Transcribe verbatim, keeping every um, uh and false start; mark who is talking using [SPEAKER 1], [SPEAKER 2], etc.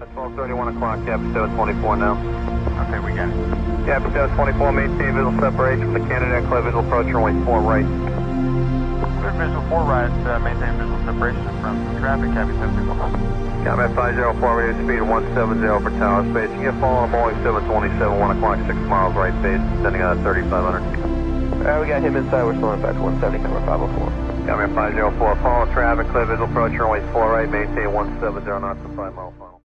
[SPEAKER 1] twelve thirty, one o'clock, Captain seven twenty-four now.
[SPEAKER 2] Okay, we got it.
[SPEAKER 1] Captain seven twenty-four, maintain visual separation from the Canada, clear visual approach, runway four right.
[SPEAKER 2] Clear visual four right, uh, maintain visual separation from traffic, Captain seven twenty-four.
[SPEAKER 1] Captain five zero four, radio speed one seven zero for tower space. You get following Boeing seven twenty-seven, one o'clock, six miles right base, sending out thirty-five hundred.
[SPEAKER 3] Alright, we got him inside, we're slowing back to one seventy, camera five oh four.
[SPEAKER 1] Captain five zero four, follow traffic, clear visual approach, runway four right, maintain one seven zero knots to five mile final.